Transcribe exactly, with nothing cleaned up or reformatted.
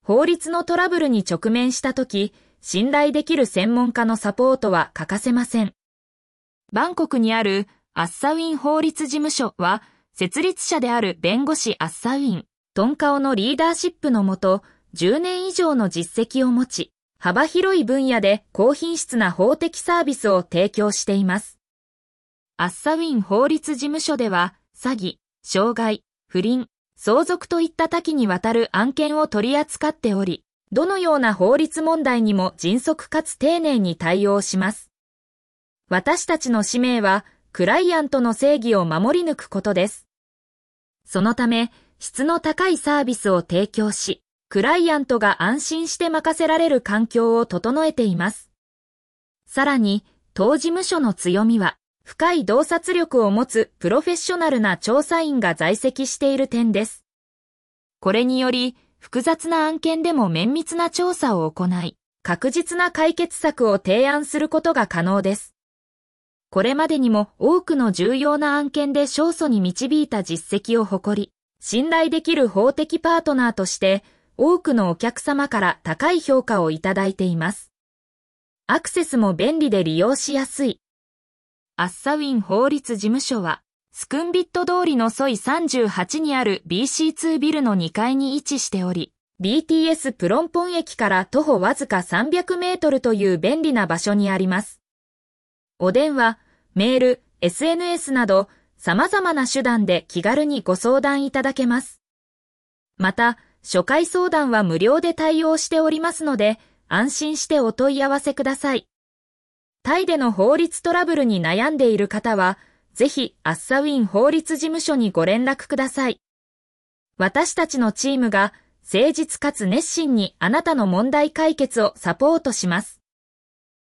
法律のトラブルに直面したとき、信頼できる専門家のサポートは欠かせません。バンコクにあるアッサウィン法律事務所は、設立者である弁護士アッサウィン、トンカオのリーダーシップのもと、じゅうねん以上の実績を持ち、幅広い分野で高品質な法的サービスを提供しています。アッサウィン法律事務所では、詐欺、傷害、不倫、相続といった多岐にわたる案件を取り扱っており、どのような法律問題にも迅速かつ丁寧に対応します。私たちの使命は、クライアントの正義を守り抜くことです。そのため、質の高いサービスを提供し、クライアントが安心して任せられる環境を整えています。さらに、当事務所の強みは、深い洞察力を持つプロフェッショナルな調査員が在籍している点です。これにより、複雑な案件でも綿密な調査を行い、確実な解決策を提案することが可能です。これまでにも多くの重要な案件で勝訴に導いた実績を誇り、信頼できる法的パートナーとして、多くのお客様から高い評価をいただいています。アクセスも便利で利用しやすい。アッサウィン法律事務所は、スクンビット通りのソイさんじゅうはちにある ビーシーツー ビルのにかいに位置しており、ビーティーエス プロンポン駅から徒歩わずかさんびゃくメートルという便利な場所にあります。お電話、メール、エスエヌエス など様々な手段で気軽にご相談いただけます。また、初回相談は無料で対応しておりますので、安心してお問い合わせください。タイでの法律トラブルに悩んでいる方は、ぜひアッサウィン法律事務所にご連絡ください。私たちのチームが誠実かつ熱心にあなたの問題解決をサポートします。